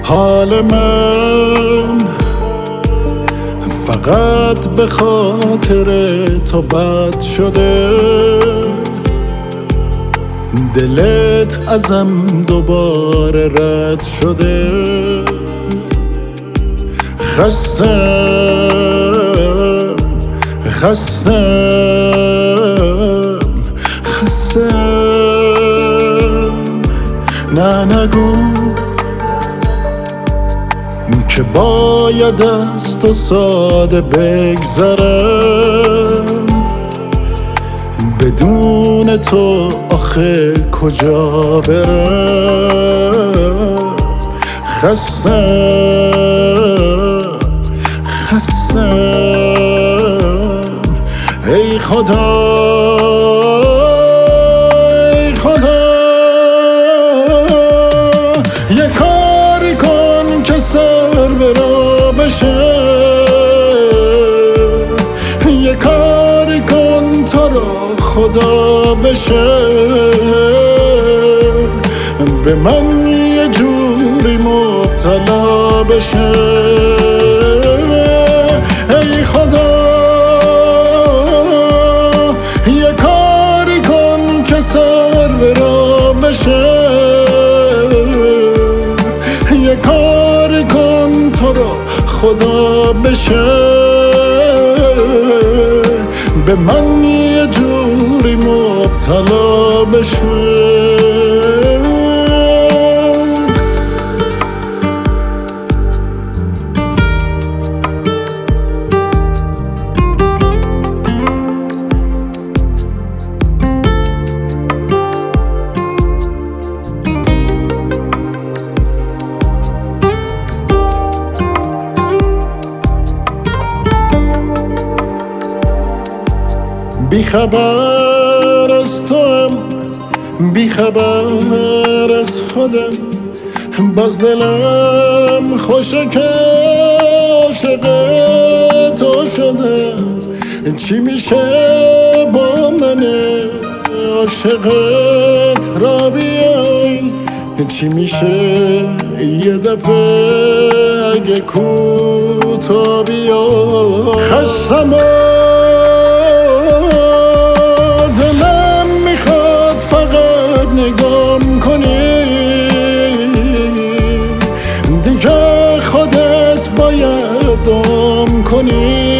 حال من فقط به خاطر تو بد شده، دلت ازم دوباره رد شده. خستم نه نگو که باید از تو ساده بگذرم، بدون تو آخه کجا برم. خستم ای خدا یه کاری کن که سر به راه بشه، یه کاری کن تو را خدا بشه، به من یه جوری مبتلا بشه. ای خدا یه کاری کن که سر به راه بشه، یه کاری کن تو را خدا بشه، به من یه جوری مبتلا بشه. بیخبر از توام، بیخبر از خودم، باز دلم خوشه که عاشق تو شدم. چی میشه با من عاشقت را بیای، چی میشه یه دفعه اگه کوتا بیای. خستم نگام کنی دیگه، خودت باید دام کنی.